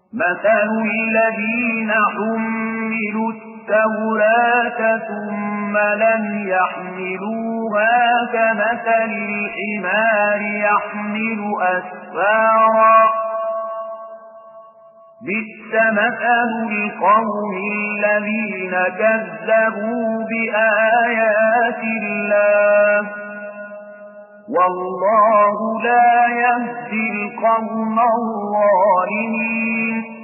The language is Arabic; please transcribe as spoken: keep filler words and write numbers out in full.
مثل الذين حملوا التوراة ثم لم يحملوها كمثل الحمار يحمل أسفارا بئس مثل القوم الذين كذبوا بآيات الله والله لا يهدي القوم الظالمين